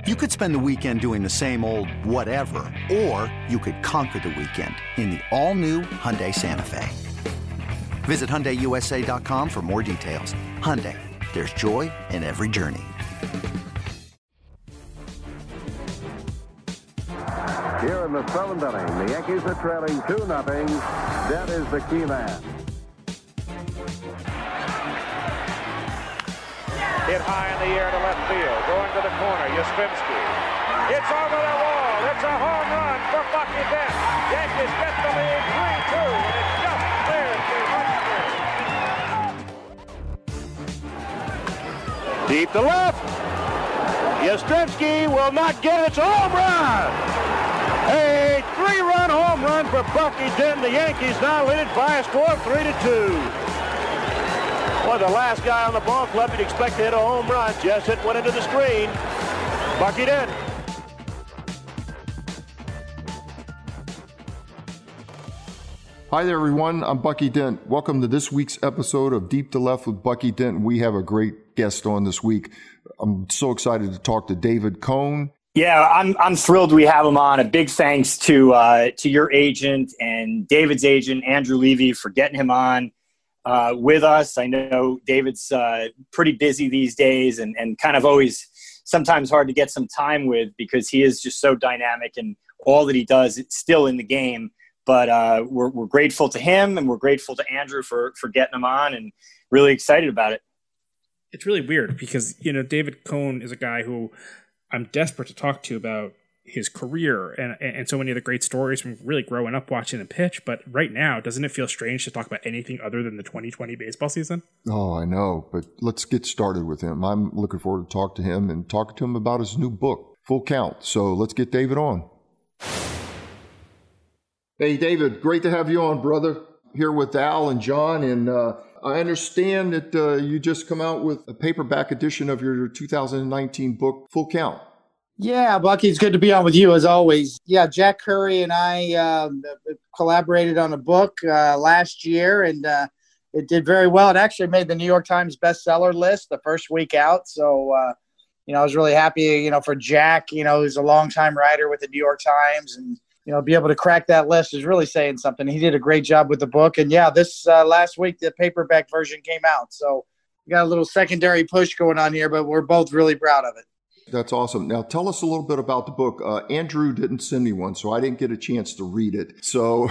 You could spend the weekend doing the same old whatever, or you could conquer the weekend in the all-new Hyundai Santa Fe. Visit HyundaiUSA.com for more details. Hyundai, there's joy in every journey. Here in the seventh inning, the Yankees are trailing 2-0. That is the key man. Hit high in the air to left field. Going to the corner, Yastrzemski. It's over the wall. It's a home run for Bucky Dent. Yankees get the lead 3-2, and it just clears the right field. Deep to left. Yastrzemski will not get it. It's a home run. A 3-run home run for Bucky Dent. The Yankees now lead it by a score of 3-2. Well, the last guy on the ball club you'd expect to hit a home run. Just hit one into the screen. Bucky Dent. Hi there, everyone. I'm Bucky Dent. Welcome to this week's episode of Deep to Left with Bucky Dent. We have a great guest on this week. I'm so excited to talk to David Cone. Yeah, I'm thrilled we have him on. A big thanks to your agent and David's agent, Andrew Levy, for getting him on with us. I know David's pretty busy these days and kind of always sometimes hard to get some time with because he is just so dynamic and all that he does, it's still in the game. But we're grateful to him and we're grateful to Andrew for getting him on and really excited about it. It's really weird because, David Cone is a guy who I'm desperate to talk to about his career and so many of the great stories from really growing up watching him pitch. But right now, doesn't it feel strange to talk about anything other than the 2020 baseball season? Oh, I know. But let's get started with him. I'm looking forward to talk to him and talking to him about his new book, Full Count. So let's get David on. Hey, David, great to have you on, brother. Here with Al and John. And I understand that you just come out with a paperback edition of your 2019 book, Full Count. Yeah, Bucky, it's good to be on with you as always. Yeah, Jack Curry and I collaborated on a book last year, and it did very well. It actually made the New York Times bestseller list the first week out. So, I was really happy, for Jack, who's a longtime writer with the New York Times, and be able to crack that list is really saying something. He did a great job with the book. And yeah, this last week, the paperback version came out. So we got a little secondary push going on here, but we're both really proud of it. That's awesome. Now tell us a little bit about the book. Andrew didn't send me one, so I didn't get a chance to read it. So,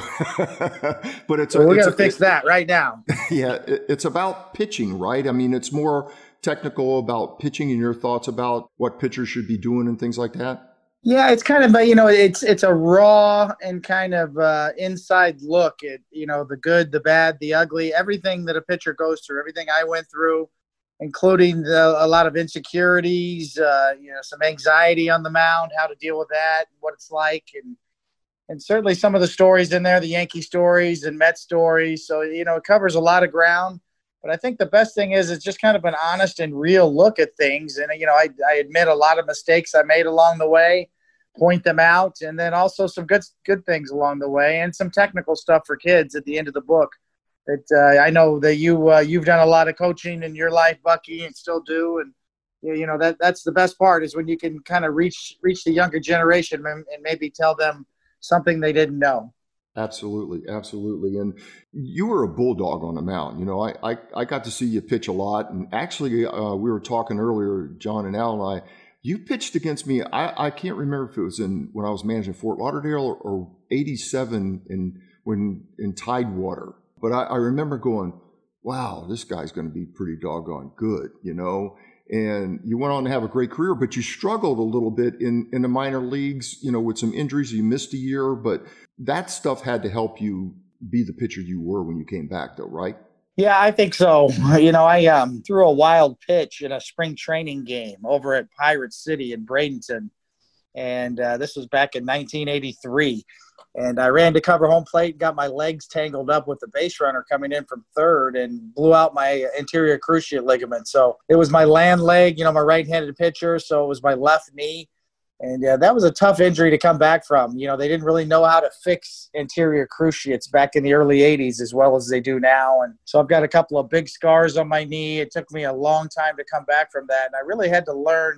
but we got to fix that right now. Yeah. It's about pitching, right? I mean, it's more technical about pitching and your thoughts about what pitchers should be doing and things like that. Yeah, it's kind of, it's a raw and kind of inside look at, the good, the bad, the ugly, everything that a pitcher goes through, everything I went through, including a lot of insecurities, some anxiety on the mound, how to deal with that, what it's like, and certainly some of the stories in there, the Yankee stories and Met stories. So, it covers a lot of ground. But I think the best thing is it's just kind of an honest and real look at things. And, I admit a lot of mistakes I made along the way, point them out, and then also some good things along the way and some technical stuff for kids at the end of the book. That I know that you've done a lot of coaching in your life, Bucky, and still do. And, that's the best part is when you can kind of reach the younger generation and maybe tell them something they didn't know. Absolutely. Absolutely. And you were a bulldog on the mound. I got to see you pitch a lot. And actually, we were talking earlier, John and Al and I, you pitched against me. I can't remember if it was when I was managing Fort Lauderdale or 87 in Tidewater. But I remember going, wow, this guy's going to be pretty doggone good, And you went on to have a great career, but you struggled a little bit in the minor leagues, with some injuries. You missed a year, but that stuff had to help you be the pitcher you were when you came back, though, right? Yeah, I think so. I threw a wild pitch in a spring training game over at Pirate City in Bradenton, and this was back in 1983. And I ran to cover home plate and got my legs tangled up with the base runner coming in from third and blew out my anterior cruciate ligament. So it was my land leg, my right-handed pitcher, so it was my left knee. And that was a tough injury to come back from. They didn't really know how to fix anterior cruciates back in the early 80s as well as they do now. And so I've got a couple of big scars on my knee. It took me a long time to come back from that. And I really had to learn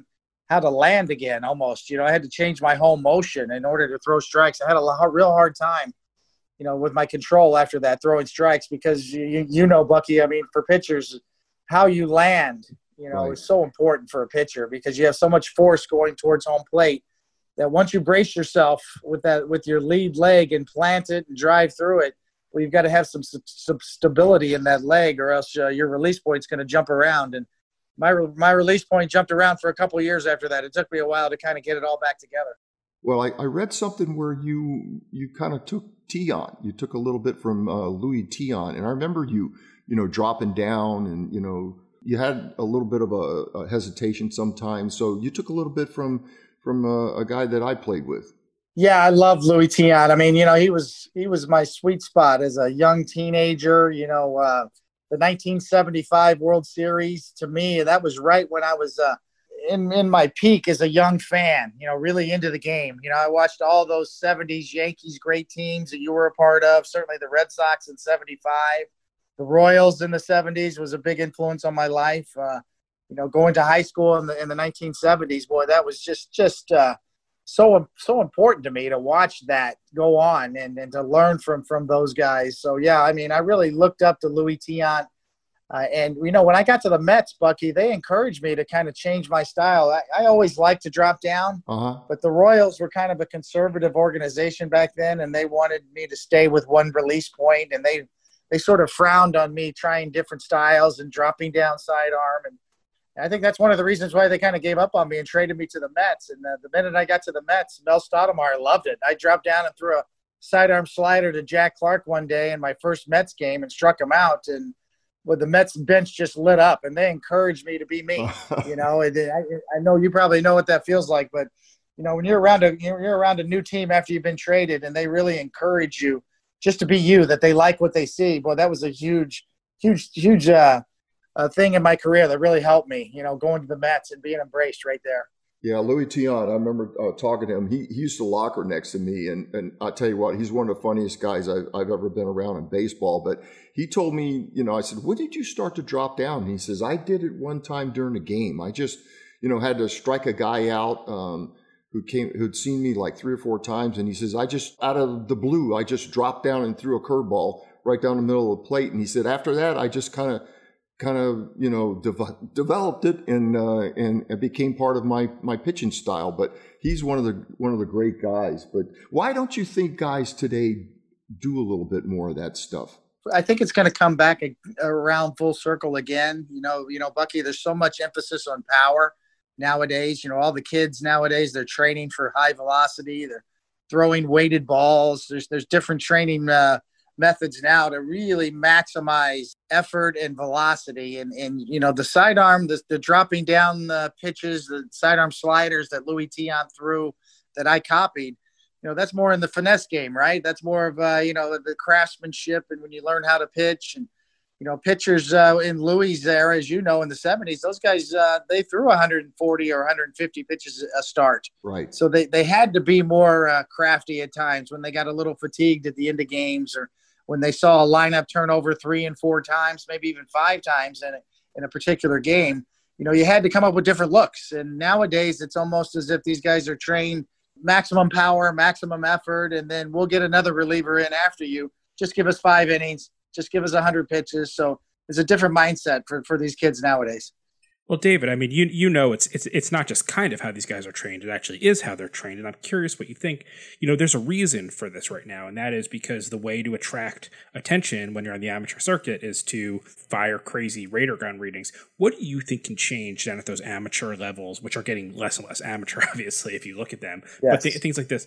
to land again almost. I had to change my whole motion in order to throw strikes. I had a real hard time, with my control after that, throwing strikes, because Bucky, I mean, for pitchers, how you land, Right. is so important for a pitcher, because you have so much force going towards home plate that once you brace yourself with your lead leg and plant it and drive through it, well, you've got to have some stability in that leg, or else your release point's going to jump around. And my release point jumped around for a couple of years after that. It took me a while to kind of get it all back together. Well, I read something where you kind of took Tiant. You took a little bit from Louis Tiant, and I remember you dropping down, and you had a little bit of a hesitation sometimes. So you took a little bit from a guy that I played with. Yeah, I love Louis Tiant. I mean, he was my sweet spot as a young teenager. The 1975 World Series, to me, that was right when I was in my peak as a young fan, really into the game. I watched all those 70s Yankees great teams that you were a part of, certainly the Red Sox in 75. The Royals in the 70s was a big influence on my life. Going to high school in the 1970s, boy, that was just so important to me to watch that go on and to learn from those guys. So, yeah, I mean, I really looked up to Louis Tiant. And, when I got to the Mets, Bucky, they encouraged me to kind of change my style. I always liked to drop down, but the Royals were kind of a conservative organization back then, and they wanted me to stay with one release point, and they sort of frowned on me trying different styles and dropping down sidearm. And I think that's one of the reasons why they kind of gave up on me and traded me to the Mets. And the minute I got to the Mets, Mel Stottlemyre loved it. I dropped down and threw a sidearm slider to Jack Clark one day in my first Mets game and struck him out. And the Mets bench just lit up, and they encouraged me to be me. I know you probably know what that feels like, but when you're around a new team after you've been traded, and they really encourage you just to be you, that they like what they see. Boy, that was a huge thing in my career that really helped me, going to the Mets and being embraced right there. Yeah, Louis Tiant, I remember talking to him. He used to locker next to me, and I'll tell you what, he's one of the funniest guys I've ever been around in baseball. But he told me, I said, when did you start to drop down? And he says, I did it one time during a game. I just, had to strike a guy out who'd seen me like 3 or 4 times. And he says, I just, out of the blue, I just dropped down and threw a curveball right down the middle of the plate. And he said, after that, I just kind of developed it and it became part of my pitching style. But he's one of the great guys. But why don't you think guys today do a little bit more of that stuff? I think it's going to come back around full circle again. Bucky, there's so much emphasis on power nowadays. All the kids nowadays, they're training for high velocity. They're throwing weighted balls. There's different training methods now to really maximize effort and velocity. And the sidearm, the dropping down the pitches, the sidearm sliders that Louis Tiant threw that I copied, that's more in the finesse game, right? That's more of, the craftsmanship, and when you learn how to pitch. And, pitchers in Louis' era, as in the 70s, those guys, they threw 140 or 150 pitches a start. Right. So they had to be more crafty at times when they got a little fatigued at the end of games, or when they saw a lineup turn over 3 and 4 times, maybe even 5 times in a particular game. You had to come up with different looks. And nowadays, it's almost as if these guys are trained maximum power, maximum effort, and then we'll get another reliever in after you. Just give us 5 innings. Just give us 100 pitches. So it's a different mindset for these kids nowadays. Well, David, I mean, it's not just kind of how these guys are trained. It actually is how they're trained. And I'm curious what you think. There's a reason for this right now, and that is because the way to attract attention when you're on the amateur circuit is to fire crazy radar gun readings. What do you think can change down at those amateur levels, which are getting less and less amateur, obviously, if you look at them? Yes. But things like this,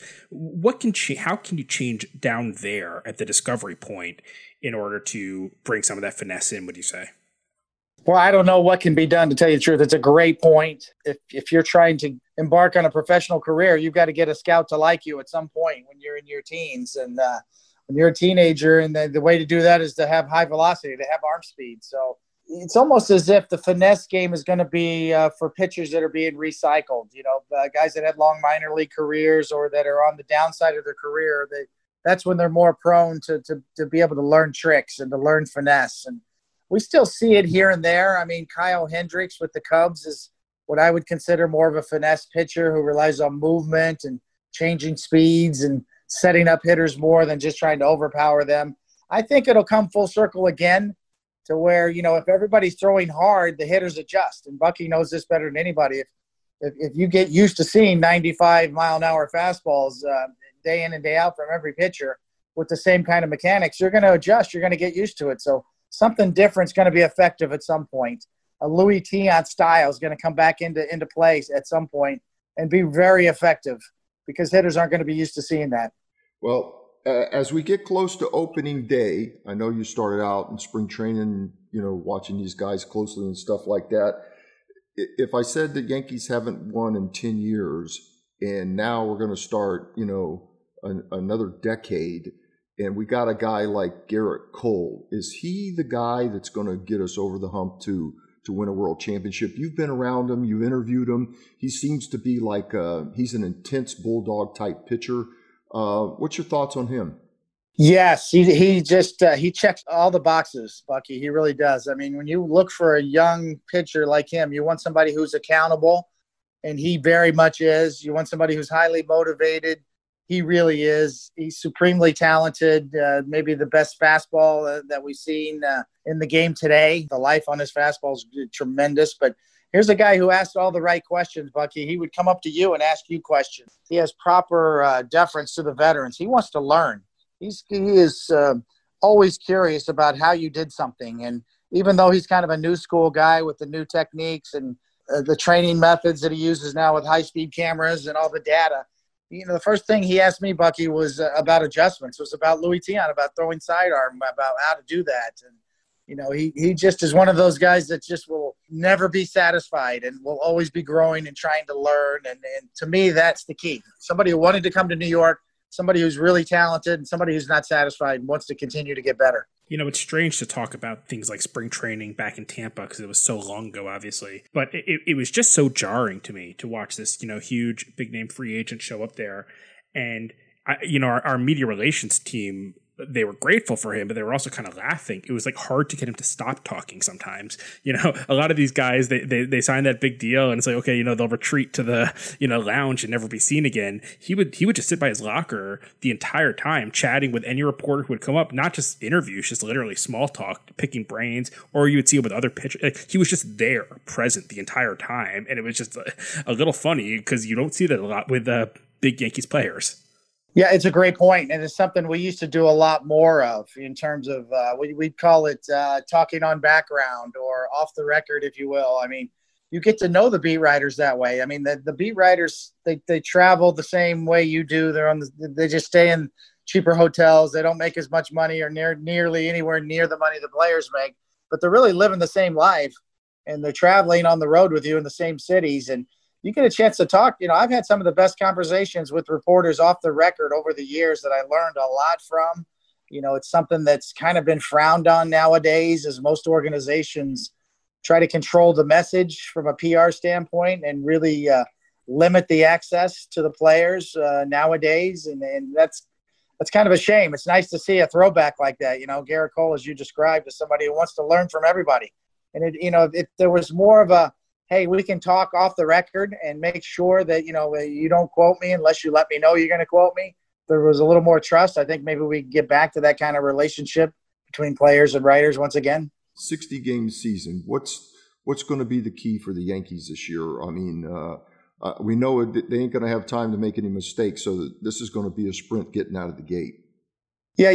how can you change down there at the discovery point in order to bring some of that finesse in, would you say? Well, I don't know what can be done, to tell you the truth. It's a great point. If you're trying to embark on a professional career, you've got to get a scout to like you at some point when you're in your teens. And when you're a teenager, and the way to do that is to have high velocity, to have arm speed. So it's almost as if the finesse game is going to be for pitchers that are being recycled. Guys that had long minor league careers or that are on the downside of their career, that's when they're more prone to be able to learn tricks and to learn finesse. And we still see it here and there. I mean, Kyle Hendricks with the Cubs is what I would consider more of a finesse pitcher who relies on movement and changing speeds and setting up hitters more than just trying to overpower them. I think it'll come full circle again to where, if everybody's throwing hard, the hitters adjust. And Bucky knows this better than anybody. If you get used to seeing 95-mile-an-hour fastballs day in and day out from every pitcher with the same kind of mechanics, you're going to adjust. You're going to get used to it. So something different is going to be effective at some point. A Louis Tiant style is going to come back into place at some point and be very effective because hitters aren't going to be used to seeing that. Well, as we get close to opening day, I know you started out in spring training, watching these guys closely and stuff like that. If I said the Yankees haven't won in 10 years and now we're going to start, another decade, and we got a guy like Gerrit Cole, is he the guy that's going to get us over the hump to win a world championship? You've been around him. You've interviewed him. He seems to be like he's an intense bulldog type pitcher. What's your thoughts on him? Yes, he just he checks all the boxes, Bucky. He really does. I mean, when you look for a young pitcher like him, you want somebody who's accountable, and he very much is. You want somebody who's highly motivated. He really is. He's supremely talented, maybe the best fastball that we've seen in the game today. The life on his fastball is tremendous, but here's a guy who asked all the right questions, Bucky. He would come up to you and ask you questions. He has proper deference to the veterans. He wants to learn. He is always curious about how you did something. And even though he's kind of a new school guy with the new techniques and the training methods that he uses now with high-speed cameras and all the data, the first thing he asked me, Bucky, was about adjustments. It was about Louis Tiant, about throwing sidearm, about how to do that. And he just is one of those guys that just will never be satisfied and will always be growing and trying to learn. And to me, that's the key. Somebody who wanted to come to New York, somebody who's really talented, and somebody who's not satisfied and wants to continue to get better. It's strange to talk about things like spring training back in Tampa because it was so long ago, obviously. But it was just so jarring to me to watch this, huge big-name free agent show up there. And, our media relations team, they were grateful for him, but they were also kind of laughing. It was like hard to get him to stop talking sometimes. A lot of these guys, they sign that big deal and it's like, okay, they'll retreat to the, lounge and never be seen again. He would just sit by his locker the entire time chatting with any reporter who would come up, not just interviews, just literally small talk, picking brains, or you would see him with other pitchers. Like, he was just there, present the entire time. And it was just a little funny because you don't see that a lot with big Yankees players. Yeah, it's a great point, and it's something we used to do a lot more of in terms of we'd call it talking on background or off the record, if you will. I mean, you get to know the beat writers that way. I mean, the beat writers, they travel the same way you do. They just stay in cheaper hotels. They don't make as much money or nearly anywhere near the money the players make, but they're really living the same life, and they're traveling on the road with you in the same cities, and you get a chance to talk. I've had some of the best conversations with reporters off the record over the years that I learned a lot from. It's something that's kind of been frowned on nowadays as most organizations try to control the message from a PR standpoint and really limit the access to the players nowadays. And that's kind of a shame. It's nice to see a throwback like that. Gerrit Cole, as you described, is somebody who wants to learn from everybody. And if there was more of a, hey, we can talk off the record and make sure that, you don't quote me unless you let me know you're going to quote me. There was a little more trust. I think maybe we can get back to that kind of relationship between players and writers once again. 60-game season. What's going to be the key for the Yankees this year? I mean, we know they ain't going to have time to make any mistakes, so this is going to be a sprint getting out of the gate. Yeah,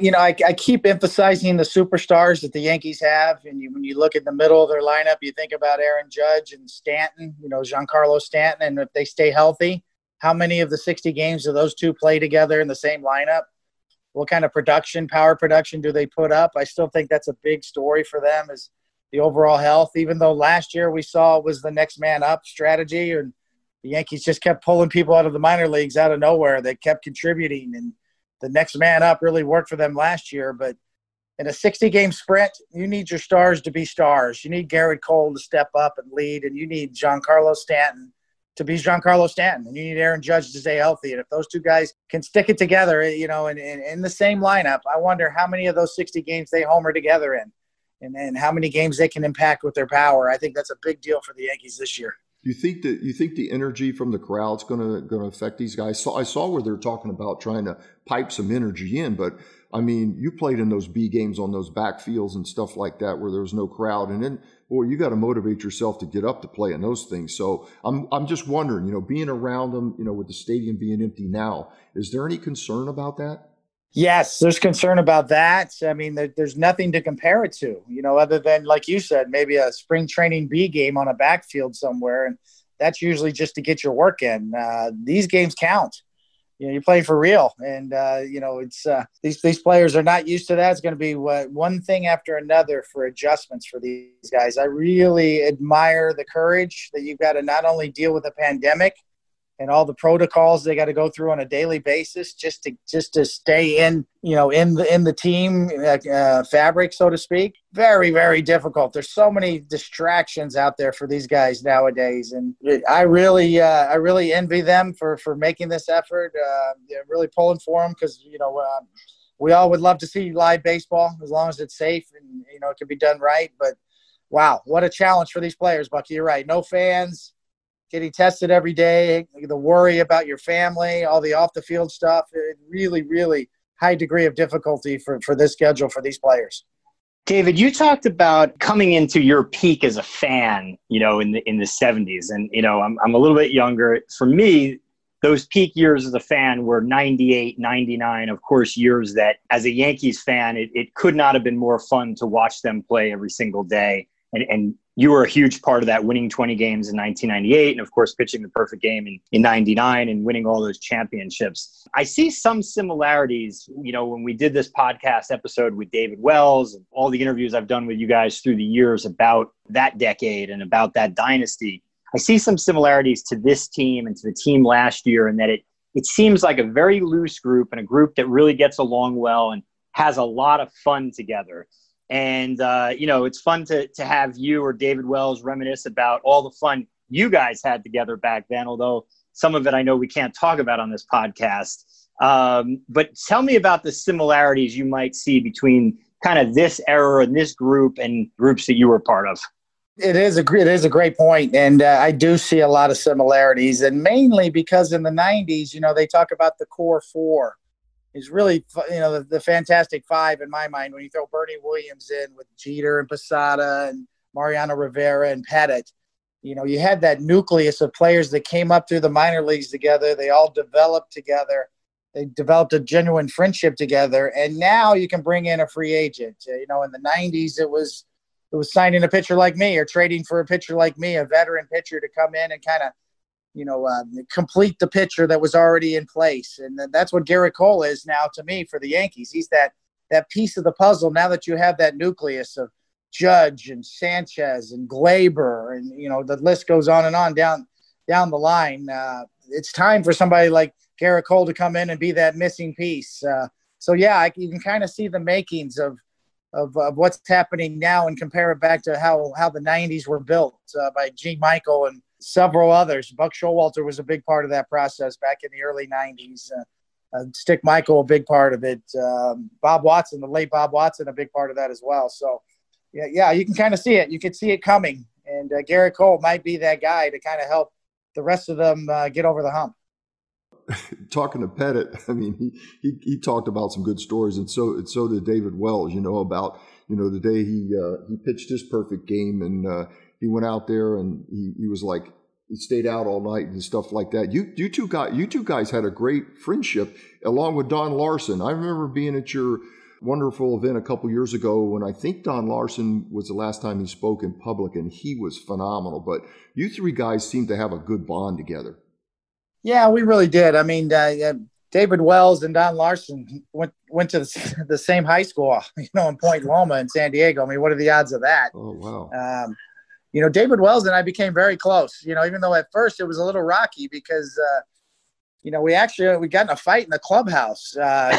I keep emphasizing the superstars that the Yankees have, and when you look at the middle of their lineup, you think about Aaron Judge and Stanton, Giancarlo Stanton, and if they stay healthy, how many of the 60 games do those two play together in the same lineup? What kind of power production do they put up? I still think that's a big story for them is the overall health, even though last year we saw it was the next man up strategy, and the Yankees just kept pulling people out of the minor leagues out of nowhere. They kept contributing, and the next man up really worked for them last year. But in a 60-game sprint, you need your stars to be stars. You need Gerrit Cole to step up and lead, and you need Giancarlo Stanton to be Giancarlo Stanton, and you need Aaron Judge to stay healthy. And if those two guys can stick it together, in the same lineup, I wonder how many of those 60 games they homer together in, and how many games they can impact with their power. I think that's a big deal for the Yankees this year. You think the energy from the crowd's going to affect these guys? So I saw where they're talking about trying to pipe some energy in, but I mean, you played in those B games on those backfields and stuff like that where there was no crowd, and then boy, you got to motivate yourself to get up to play in those things. So I'm just wondering, being around them, with the stadium being empty now, is there any concern about that? Yes, there's concern about that. I mean, there's nothing to compare it to, other than, like you said, maybe a spring training B game on a backfield somewhere. And that's usually just to get your work in. These games count. You play for real. And, it's these players are not used to that. It's going to be one thing after another for adjustments for these guys. I really admire the courage that you've got to not only deal with the pandemic and all the protocols they got to go through on a daily basis just to stay in the team fabric, so to speak. Very, very difficult. There's so many distractions out there for these guys nowadays, and I really envy them for making this effort. Really pulling for them because we all would love to see live baseball as long as it's safe and it can be done right. But wow, what a challenge for these players, Bucky. You're right. No fans. Getting tested every day, the worry about your family, all the off-the-field stuff, really, really high degree of difficulty for this schedule for these players. David, you talked about coming into your peak as a fan, in the 70s. And, I'm a little bit younger. For me, those peak years as a fan were 98, 99, of course, years that as a Yankees fan, it could not have been more fun to watch them play every single day. And you were a huge part of that, winning 20 games in 1998 and, of course, pitching the perfect game in 99 and winning all those championships. I see some similarities, when we did this podcast episode with David Wells and all the interviews I've done with you guys through the years about that decade and about that dynasty. I see some similarities to this team and to the team last year in that it seems like a very loose group and a group that really gets along well and has a lot of fun together. And, it's fun to have you or David Wells reminisce about all the fun you guys had together back then, although some of it I know we can't talk about on this podcast. But tell me about the similarities you might see between kind of this era and this group and groups that you were part of. It is a great point. And I do see a lot of similarities, and mainly because in the 90s, they talk about the core four. Is really, the Fantastic Five in my mind when you throw Bernie Williams in with Jeter and Posada and Mariano Rivera and Pettit. You had that nucleus of players that came up through the minor leagues together. They all developed together. They developed a genuine friendship together. And now you can bring in a free agent. In the 90s, it was signing a pitcher like me or trading for a pitcher like me, a veteran pitcher to come in and kind of complete the picture that was already in place. And that's what Gerrit Cole is now to me for the Yankees. He's that piece of the puzzle now that you have that nucleus of Judge and Sanchez and Glaber and, the list goes on and on down the line. It's time for somebody like Gerrit Cole to come in and be that missing piece. You can kind of see the makings of what's happening now and compare it back to how the 90s were built by Gene Michael and several others. Buck Showalter was a big part of that process back in the early 90s. Stick Michael, a big part of it. Bob Watson, the late Bob Watson, a big part of that as well. So, yeah, you can kind of see it. You can see it coming. And Gerrit Cole might be that guy to kind of help the rest of them get over the hump. Talking to Pettit, I mean, he talked about some good stories, and so did David Wells. About the day he pitched his perfect game, and he went out there and he was like he stayed out all night and stuff like that. You two guys had a great friendship along with Don Larson. I remember being at your wonderful event a couple years ago when I think Don Larson was the last time he spoke in public, and he was phenomenal. But you three guys seemed to have a good bond together. Yeah, we really did. I mean, David Wells and Don Larson went to the same high school, in Point Loma in San Diego. I mean, what are the odds of that? Oh, wow. David Wells and I became very close, even though at first it was a little rocky because, we got in a fight in the clubhouse.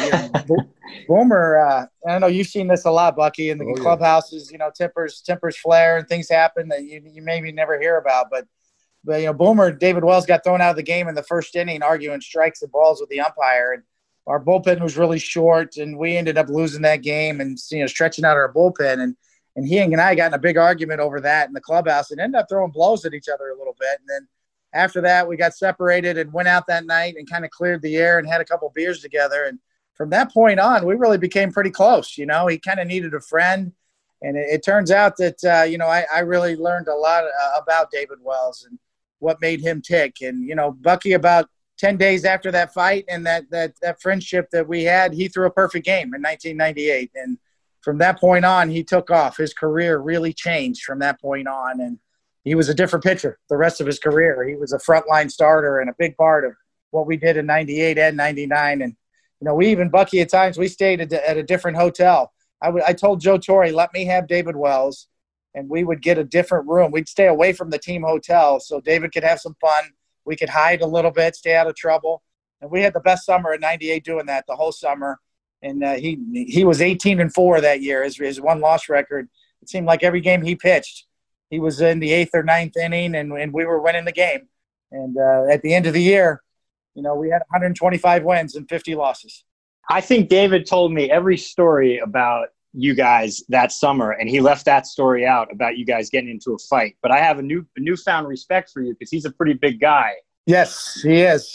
Boomer, I know you've seen this a lot, Bucky, in the clubhouses, tempers flare and things happen that you maybe never hear about. But Boomer, David Wells got thrown out of the game in the first inning, arguing strikes and balls with the umpire. And our bullpen was really short, and we ended up losing that game and, stretching out our bullpen. And he and I got in a big argument over that in the clubhouse and ended up throwing blows at each other a little bit. And then after that, we got separated and went out that night and kind of cleared the air and had a couple beers together. And from that point on, we really became pretty close. You know, he kind of needed a friend. And it turns out that, I really learned a lot about David Wells and what made him tick. And, Bucky, about 10 days after that fight and that friendship that we had, he threw a perfect game in 1998. And from that point on, he took off. His career really changed from that point on. And he was a different pitcher the rest of his career. He was a frontline starter and a big part of what we did in 98 and 99. And, we even, Bucky, at times, we stayed at a different hotel. I told Joe Torre, let me have David Wells, and we would get a different room. We'd stay away from the team hotel so David could have some fun. We could hide a little bit, stay out of trouble. And we had the best summer in 98 doing that the whole summer. And he was 18-4 that year, his one-loss record. It seemed like every game he pitched, he was in the 8th or 9th inning, and we were winning the game. And at the end of the year, we had 125 wins and 50 losses. I think David told me every story about you guys that summer, and he left that story out about you guys getting into a fight. But I have a newfound respect for you because he's a pretty big guy. Yes, he is.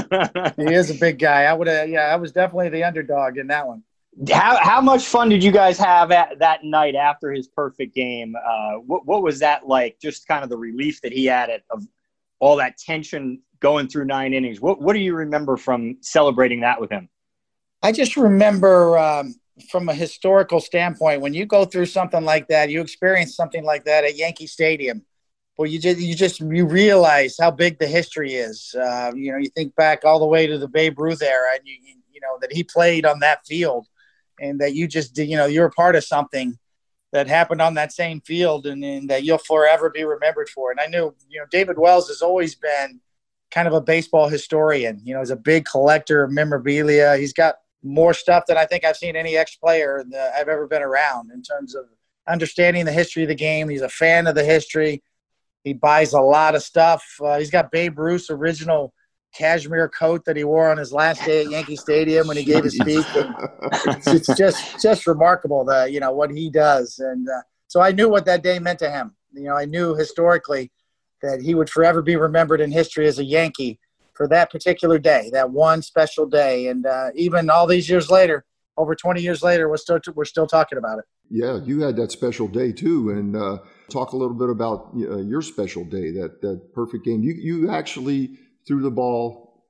He is a big guy. I was definitely the underdog in that one. How much fun did you guys have that night after his perfect game? What was that like? Just kind of the relief that he had of all that tension going through 9 innings. What do you remember from celebrating that with him? I just remember from a historical standpoint, when you go through something like that, you experience something like that at Yankee Stadium. Well, you realize how big the history is. You think back all the way to the Babe Ruth era, and you know that he played on that field, and that you're a part of something that happened on that same field, and that you'll forever be remembered for. And I knew, David Wells has always been kind of a baseball historian. He's a big collector of memorabilia. He's got more stuff than I think I've seen any ex-player that I've ever been around in terms of understanding the history of the game. He's a fan of the history. He buys a lot of stuff. He's got Babe Ruth's original cashmere coat that he wore on his last day at Yankee Stadium when he gave his speech. It's just remarkable that, what he does. And so I knew what that day meant to him. I knew historically that he would forever be remembered in history as a Yankee for that particular day, that one special day. And even all these years later, over 20 years later, we're still talking about it. Yeah, you had that special day too. And talk a little bit about your special day, that perfect game. You actually threw the ball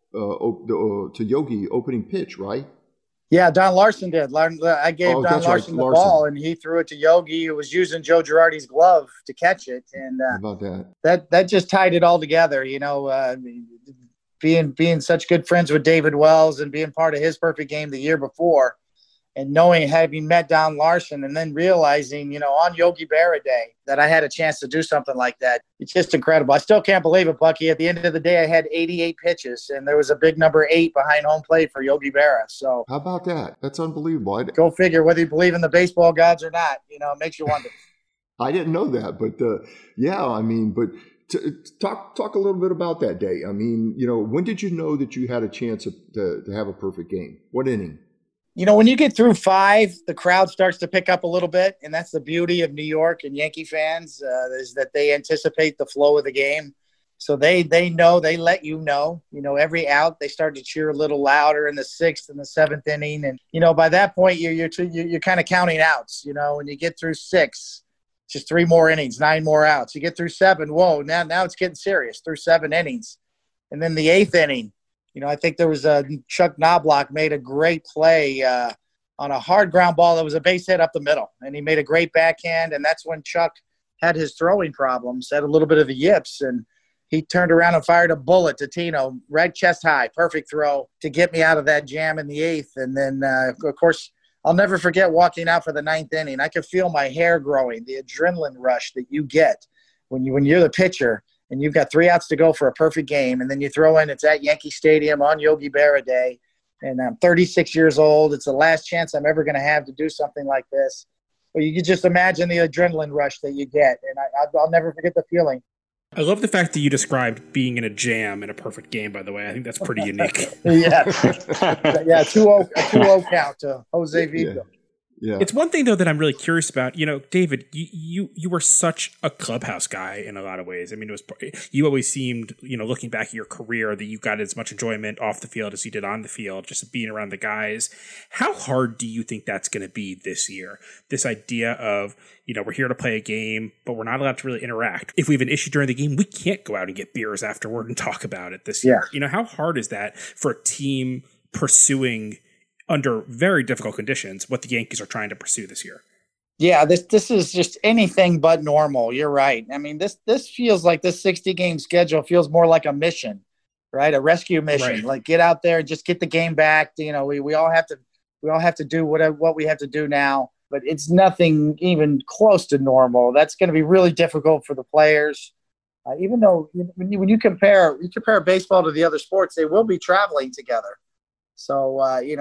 to Yogi opening pitch, right? Yeah, Don Larson did. I gave Don Larson the ball, and he threw it to Yogi, who was using Joe Girardi's glove to catch it. And how about that? That just tied it all together. Being such good friends with David Wells and being part of his perfect game the year before, and having met Don Larson, and then realizing, on Yogi Berra Day that I had a chance to do something like that. It's just incredible. I still can't believe it, Bucky. At the end of the day, I had 88 pitches, and there was a big number 8 behind home plate for Yogi Berra. So how about that? That's unbelievable. Go figure, whether you believe in the baseball gods or not. It makes you wonder. I didn't know that, but talk a little bit about that day. When did you know that you had a chance to have a perfect game? What inning? When you get through 5, the crowd starts to pick up a little bit, and that's the beauty of New York and Yankee fans is that they anticipate the flow of the game. So they know, they let every out, they start to cheer a little louder in the 6th and the 7th inning. And, by that point, you're kind of counting outs, when you get through 6, just 3 more innings, 9 more outs. You get through 7, whoa, now it's getting serious, through 7 innings. And then the 8th inning, I think there was Chuck Knobloch made a great play on a hard ground ball that was a base hit up the middle. And he made a great backhand, and that's when Chuck had his throwing problems, had a little bit of the yips, and he turned around and fired a bullet to Tino, right chest high, perfect throw to get me out of that jam in the 8th. And then, of course, I'll never forget walking out for the 9th inning. I could feel my hair growing, the adrenaline rush that you get when you're the pitcher and you've got 3 outs to go for a perfect game. And then you throw in, it's at Yankee Stadium on Yogi Berra Day. And I'm 36 years old. It's the last chance I'm ever going to have to do something like this. Well, you can just imagine the adrenaline rush that you get. And I'll never forget the feeling. I love the fact that you described being in a jam in a perfect game, by the way. I think that's pretty unique. Yeah. 2-0 count to Jose Vito. Yeah. It's one thing though that I'm really curious about. David, you were such a clubhouse guy in a lot of ways. I mean, you always seemed, looking back at your career, that you got as much enjoyment off the field as you did on the field, just being around the guys. How hard do you think that's going to be this year? This idea of, we're here to play a game, but we're not allowed to really interact. If we have an issue during the game, we can't go out and get beers afterward and talk about it this year. How hard is that for a team pursuing under very difficult conditions what the Yankees are trying to pursue this year? Yeah, this is just anything but normal. You're right. I mean, this feels like this 60-game schedule feels more like a mission, right? A rescue mission. Right. Like, get out there and just get the game back. We all have to do what we have to do now, but it's nothing even close to normal. That's going to be really difficult for the players. Even though when you compare baseball to the other sports, they will be traveling together. So,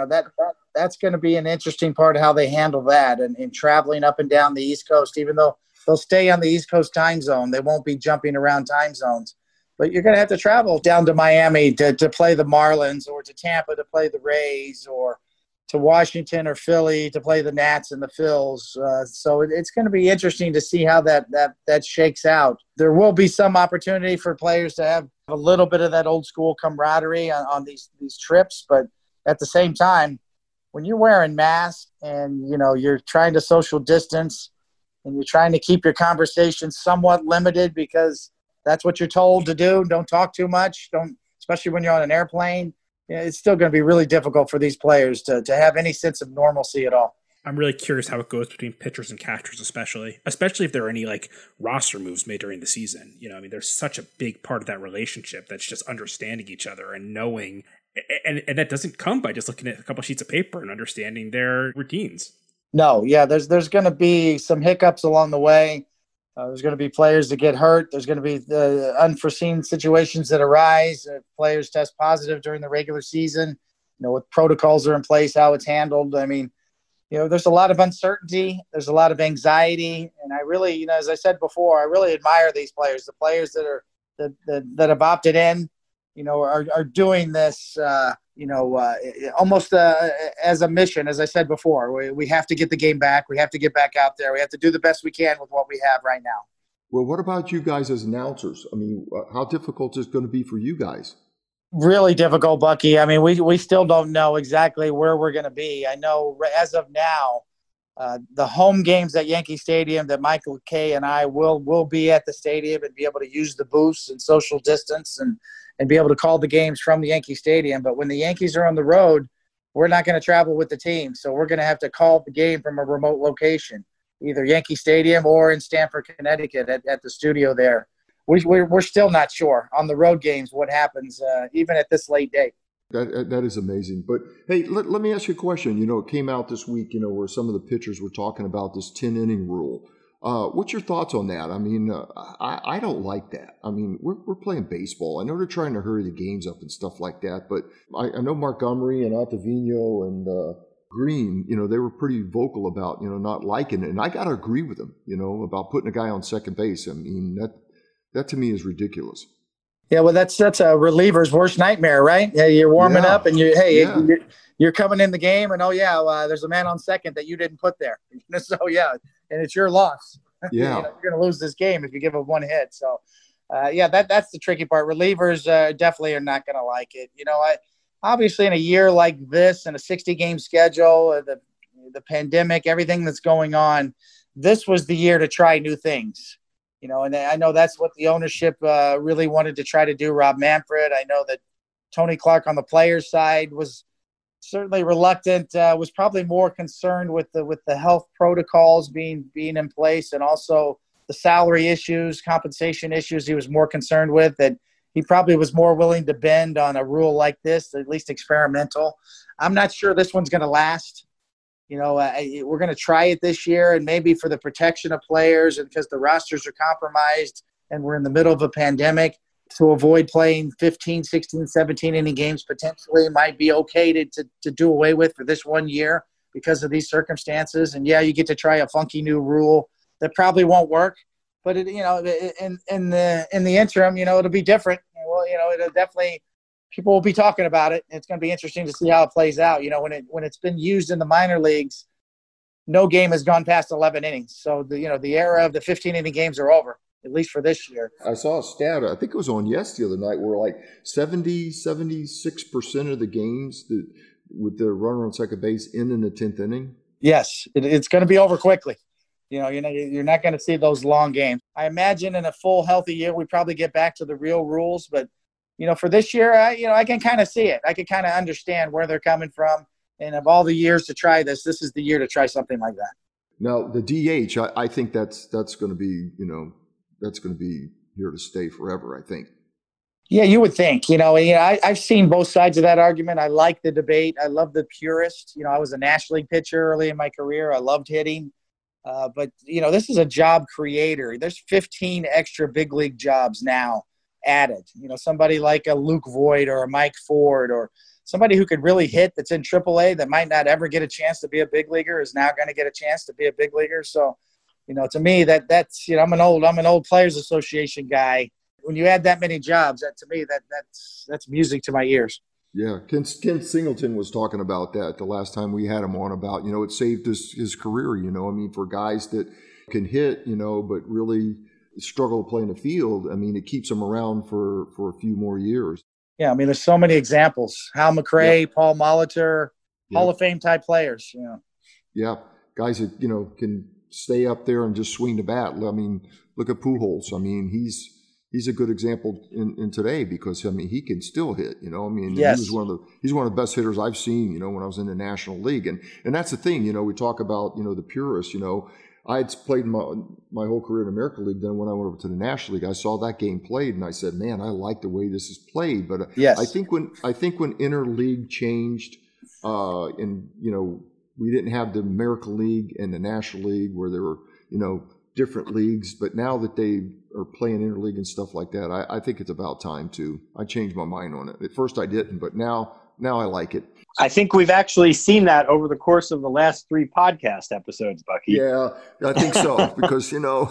that's going to be an interesting part of how they handle that and traveling up and down the East Coast, even though they'll stay on the East Coast time zone. They won't be jumping around time zones. But you're going to have to travel down to Miami to play the Marlins, or to Tampa to play the Rays, or to Washington or Philly to play the Nats and the Phils. So it's going to be interesting to see how that shakes out. There will be some opportunity for players to have a little bit of that old school camaraderie on these trips, but at the same time, when you're wearing masks and, you're trying to social distance and you're trying to keep your conversation somewhat limited because that's what you're told to do, don't talk too much, especially when you're on an airplane, it's still going to be really difficult for these players to have any sense of normalcy at all. I'm really curious how it goes between pitchers and catchers, especially if there are any roster moves made during the season. There's such a big part of that relationship that's just understanding each other and knowing, and that doesn't come by just looking at a couple sheets of paper and understanding their routines. No, yeah, there's going to be some hiccups along the way. There's going to be players that get hurt. There's going to be unforeseen situations that arise. Players test positive during the regular season. What protocols are in place, how it's handled. I mean, there's a lot of uncertainty. There's a lot of anxiety. And I really, as I said before, I really admire these players. The players that have opted in, are doing this, almost as a mission. As I said before, we have to get the game back. We have to get back out there. We have to do the best we can with what we have right now. Well, what about you guys as announcers? I mean, how difficult is it going to be for you guys? Really difficult, Bucky. I mean, we still don't know exactly where we're going to be. I know as of now, the home games at Yankee Stadium, that Michael Kay and I will be at the stadium and be able to use the booths and social distance and be able to call the games from the Yankee Stadium. But when the Yankees are on the road, we're not going to travel with the team. So we're going to have to call the game from a remote location, either Yankee Stadium or in Stamford, Connecticut at the studio there. We're still not sure on the road games what happens, even at this late date. That is amazing. But, hey, let me ask you a question. It came out this week, where some of the pitchers were talking about this 10-inning rule. What's your thoughts on that? I mean, I don't like that. I mean, we're playing baseball. I know they're trying to hurry the games up and stuff like that, but I know Montgomery and Ottavino and Green, they were pretty vocal about, not liking it. And I got to agree with them, about putting a guy on second base. I mean, that to me is ridiculous. Yeah, well, that's a reliever's worst nightmare, right? Yeah, you're warming up and you're coming in the game and, there's a man on second that you didn't put there. So, and it's your loss. Yeah. You're going to lose this game if you give up one hit. So, that's the tricky part. Relievers definitely are not going to like it. Obviously in a year like this and a 60-game schedule, the pandemic, everything that's going on, this was the year to try new things. And I know that's what the ownership really wanted to try to do. Rob Manfred. I know that Tony Clark on the players' side was certainly reluctant. Was probably more concerned with the health protocols being in place, and also the salary issues, compensation issues. He was more concerned with that. He probably was more willing to bend on a rule like this, at least experimental. I'm not sure this one's going to last. We're going to try it this year, and maybe for the protection of players and because the rosters are compromised and we're in the middle of a pandemic, to avoid playing 15, 16, 17-inning games potentially might be okay to do away with for this 1 year because of these circumstances. And, you get to try a funky new rule that probably won't work. But, in the interim, it'll be different. Well, it'll definitely – people will be talking about it. It's going to be interesting to see how it plays out. When it's been used in the minor leagues, no game has gone past 11 innings. So the era of the 15-inning games are over, at least for this year. I saw a stat, I think it was on Yes the other night, where like 76% of the games with the runner on second base in the 10th inning. Yes, it's going to be over quickly. You're not going to see those long games. I imagine in a full, healthy year, we probably get back to the real rules. But, for this year, I can kind of see it. I can kind of understand where they're coming from. And of all the years to try this is the year to try something like that. Now, the DH, I think that's going to be, that's going to be here to stay forever, I think. Yeah, you would think. I've seen both sides of that argument. I like the debate. I love the purist. I was a National League pitcher early in my career. I loved hitting. But this is a job creator. There's 15 extra big league jobs now added. Somebody like a Luke Voigt or a Mike Ford or somebody who could really hit that's in AAA that might not ever get a chance to be a big leaguer is now going to get a chance to be a big leaguer. So, to me, that's I'm an old Players Association guy. When you add that many jobs, to me, that's music to my ears. Yeah, Ken Singleton was talking about that the last time we had him on about, it saved his career, for guys that can hit, but really struggle to play in the field. it keeps them around for a few more years. Yeah, there's so many examples. Hal McRae, yep. Paul Molitor, yep. Hall of Fame type players. Yeah, guys that, can stay up there and just swing the bat. Look at Pujols. He's a good example in today because he can still hit. Yes. He's one of the best hitters I've seen. When I was in the National League, and that's the thing. We talk about the purists. I had played my whole career in the American League. Then when I went over to the National League, I saw that game played, and I said, "Man, I like the way this is played." But yes. I think when interleague changed, and we didn't have the American League and the National League where there were different leagues, but now that they are playing interleague and stuff like that, I think it's about time too. I changed my mind on it. At first I didn't, but now I like it. I think we've actually seen that over the course of the last 3 podcast episodes, Bucky. Yeah, I think so because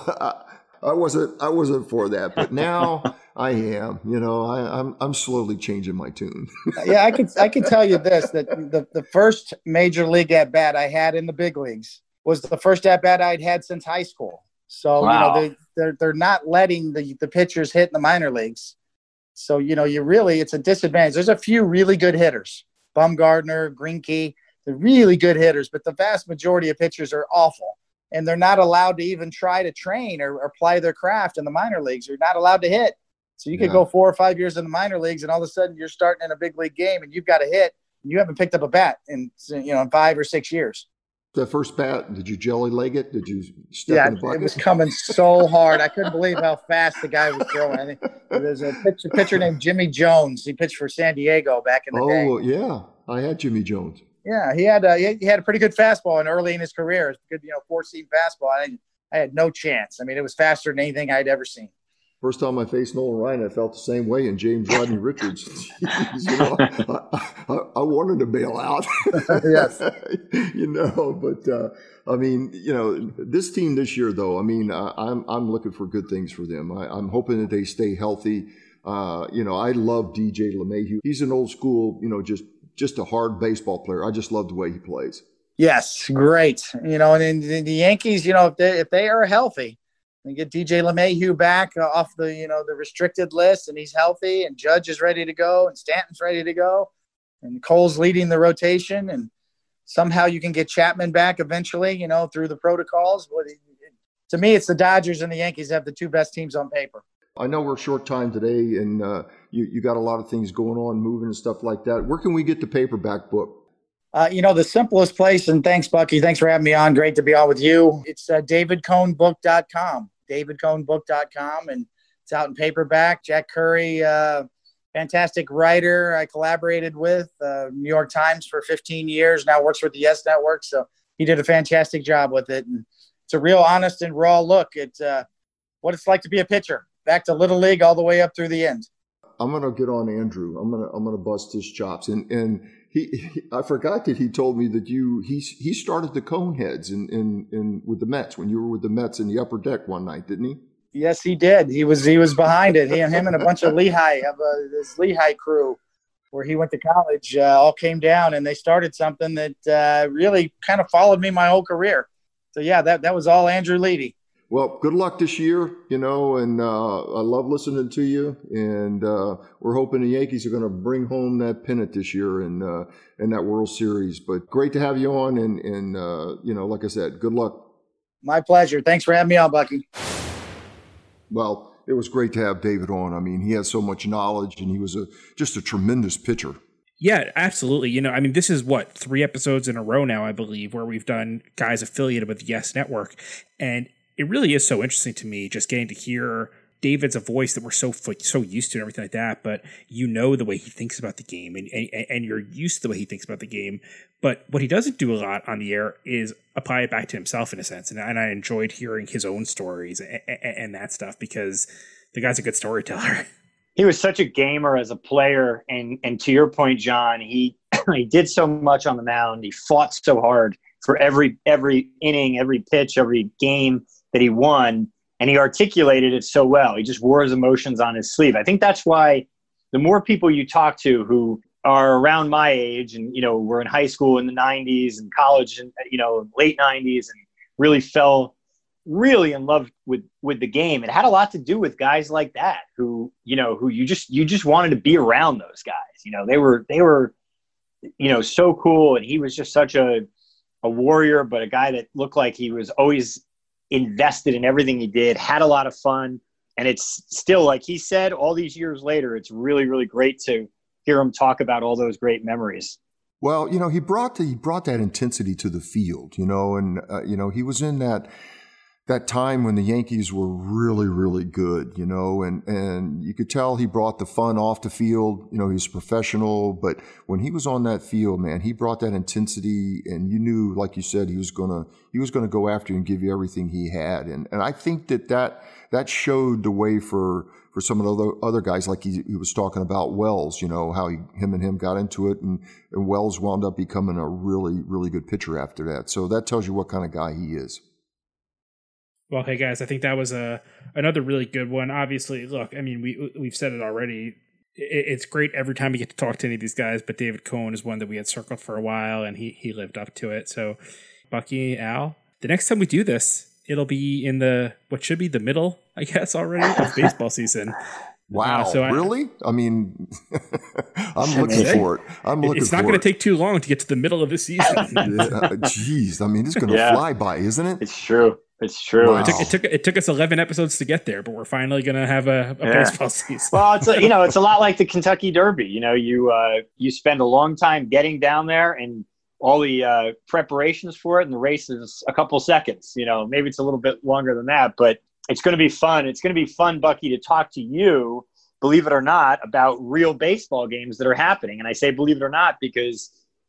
I wasn't for that, but now I am. I'm slowly changing my tune. Yeah, I can tell you this, that the first major league at bat I had in the big leagues was the first at bat I'd had since high school. So wow. They're not letting the pitchers hit in the minor leagues. So it's a disadvantage. There's a few really good hitters. Bumgarner, Greinke, they're really good hitters, but the vast majority of pitchers are awful. And they're not allowed to even try to train or apply their craft in the minor leagues. You're not allowed to hit. So you could go 4 or 5 years in the minor leagues, and all of a sudden you're starting in a big league game, and you've got to hit, and you haven't picked up a bat in 5 or 6 years. That first bat, did you jelly leg it? Did you step in the bucket? It was coming so hard. I couldn't believe how fast the guy was throwing. I think there's a pitcher named Jimmy Jones. He pitched for San Diego back in the day. Oh, yeah. I had Jimmy Jones. Yeah, he had a pretty good fastball and early in his career. Good, 4-seam fastball. I had no chance. it was faster than anything I'd ever seen. First time I faced Nolan Ryan, I felt the same way. And James Rodney Richards, I wanted to bail out. Yes. But this team this year, though, I'm looking for good things for them. I'm hoping that they stay healthy. I love DJ LeMahieu. He's an old school, just a hard baseball player. I just love the way he plays. Yes, great. And then the Yankees, if they are healthy, and get DJ LeMahieu back off the restricted list, and he's healthy, and Judge is ready to go, and Stanton's ready to go, and Cole's leading the rotation, and somehow you can get Chapman back eventually, through the protocols. To me, it's the Dodgers and the Yankees have the 2 best teams on paper. I know we're short time today, and you got a lot of things going on, moving and stuff like that. Where can we get the paperback book? The simplest place, and thanks, Bucky. Thanks for having me on. Great to be on with you. It's davidcohnbook.com, davidcohnbook.com, and it's out in paperback. Jack Curry, fantastic writer I collaborated with, New York Times for 15 years, now works with the Yes Network, so he did a fantastic job with it. And it's a real honest and raw look at what it's like to be a pitcher, back to Little League all the way up through the end. I'm gonna get on Andrew. I'm gonna bust his chops. And I forgot that he told me that he started the Coneheads in with the Mets when you were with the Mets in the upper deck one night, didn't he? Yes, he did. He was behind it. Him and a bunch of Lehigh, this Lehigh crew. where he went to college, all came down, and they started something that really kind of followed me my whole career. So, yeah, that was all Andrew Levy. Well, good luck this year, and I love listening to you, and we're hoping the Yankees are going to bring home that pennant this year in that World Series. But great to have you on, and like I said, good luck. My pleasure. Thanks for having me on, Bucky. Well, it was great to have David on. I mean, he has so much knowledge, and he was just a tremendous pitcher. Yeah, absolutely. This is 3 episodes in a row now, I believe, where we've done guys affiliated with the Yes Network. And it really is so interesting to me just getting to hear David's a voice that we're so used to and everything like that, but the way he thinks about the game and you're used to the way he thinks about the game. But what he doesn't do a lot on the air is apply it back to himself in a sense. And I enjoyed hearing his own stories and that stuff because the guy's a good storyteller. He was such a gamer as a player. And to your point, John, he did so much on the mound. He fought so hard for every inning, every pitch, every game that he won. And he articulated it so well. He just wore his emotions on his sleeve. I think that's why the more people you talk to who are around my age and, were in high school in the 90s and college and, late 90s and really fell really in love with the game. It had a lot to do with guys like that who you just wanted to be around those guys. They were so cool. And he was just such a warrior, but a guy that looked like he was always invested in everything he did, had a lot of fun. And it's still, like he said, all these years later, it's really, really great to hear him talk about all those great memories. Well, he brought that intensity to the field, and he was in that time when the Yankees were really, really good, and you could tell he brought the fun off the field. He's professional, but when he was on that field, man, he brought that intensity, and you knew, like you said, he was gonna go after you and give you everything he had, and I think that showed the way for some of the other guys, like he was talking about Wells, how him and him got into it, and Wells wound up becoming a really, really good pitcher after that. So that tells you what kind of guy he is. Well, hey guys, I think that was another really good one. Obviously, look, we've said it already. It's great every time we get to talk to any of these guys, but David Cone is one that we had circled for a while, and he lived up to it. So, Bucky, Al, the next time we do this, it'll be in what should be the middle, I guess, already of baseball season. Wow, really? I'm looking for it. It's not going to take too long to get to the middle of the season. Jeez, it's going to fly by, isn't it? It's true. It's true. Wow. It took us 11 episodes to get there, but we're finally going to have a baseball season. Well, it's a lot like the Kentucky Derby. You spend a long time getting down there and all the preparations for it, and the race is a couple seconds. Maybe it's a little bit longer than that, but it's going to be fun. It's going to be fun, Bucky, to talk to you, believe it or not, about real baseball games that are happening. And I say believe it or not because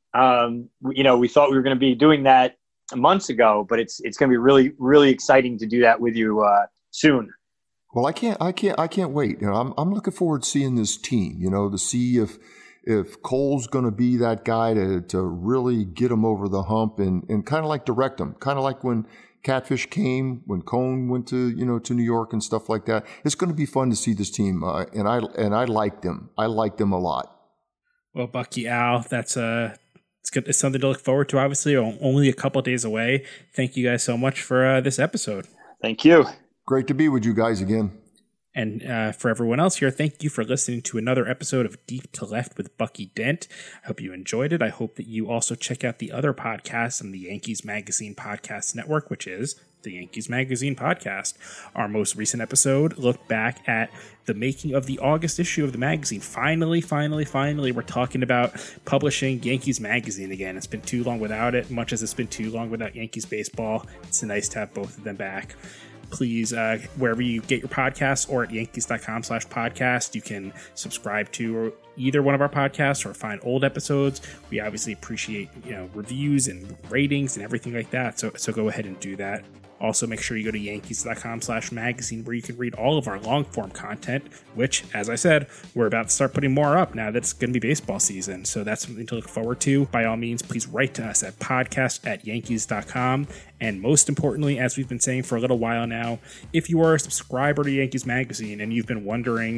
we thought we were going to be doing that months ago, but it's going to be really, really exciting to do that with you soon. Well, I can't wait. I'm looking forward to seeing this team, to see if Cole's going to be that guy to really get them over the hump and kind of like direct them, kind of like when Catfish came, when Cone went to New York and stuff like that. It's going to be fun to see this team, and I like them. I like them a lot. Well, Bucky, Al, that's it's good. It's something to look forward to. Obviously, only a couple of days away. Thank you guys so much for this episode. Thank you. Great to be with you guys again. And for everyone else here, thank you for listening to another episode of Deep to Left with Bucky Dent. I hope you enjoyed it. I hope that you also check out the other podcasts on the Yankees Magazine Podcast Network, which is the Yankees Magazine Podcast. Our most recent episode looked back at the making of the August issue of the magazine. Finally, we're talking about publishing Yankees Magazine again. It's been too long without it, much as it's been too long without Yankees baseball. It's nice to have both of them back. Please, wherever you get your podcasts or at yankees.com/podcast, you can subscribe to either one of our podcasts or find old episodes. We obviously appreciate, reviews and ratings and everything like that. So go ahead and do that. Also, make sure you go to yankees.com/magazine where you can read all of our long-form content, which, as I said, we're about to start putting more up now that it's going to be baseball season. So that's something to look forward to. By all means, please write to us at podcast@yankees.com. And most importantly, as we've been saying for a little while now, if you are a subscriber to Yankees Magazine and you've been wondering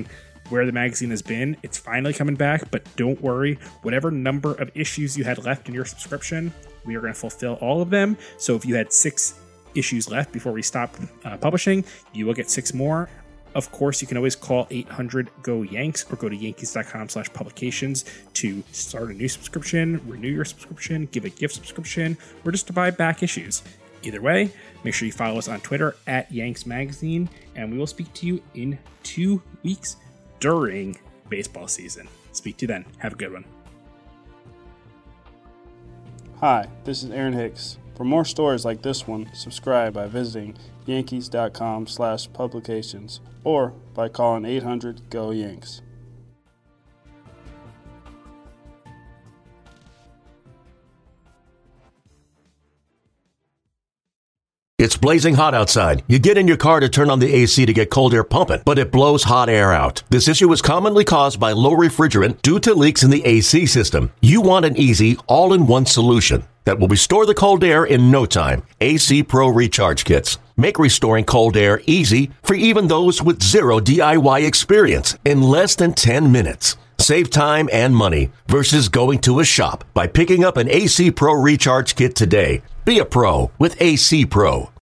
where the magazine has been. It's finally coming back, but don't worry. Whatever number of issues you had left in your subscription, we are going to fulfill all of them. So if you had 6 issues left before we stop publishing, you will get 6 more. Of course, you can always call 800-GO-YANKS or go to yankees.com/publications to start a new subscription, renew your subscription, give a gift subscription, or just to buy back issues. Either way, make sure you follow us on Twitter at Yanks Magazine, and we will speak to you in 2 weeks during baseball season. Speak to you then. Have a good one. Hi, this is Aaron Hicks. For more stories like this one, subscribe by visiting yankees.com/publications or by calling 800-GO-YANKS. It's blazing hot outside. You get in your car to turn on the AC to get cold air pumping, but it blows hot air out. This issue is commonly caused by low refrigerant due to leaks in the AC system. You want an easy, all-in-one solution that will restore the cold air in no time. AC Pro Recharge Kits make restoring cold air easy for even those with zero DIY experience in less than 10 minutes. Save time and money versus going to a shop by picking up an AC Pro Recharge Kit today. Be a pro with AC Pro.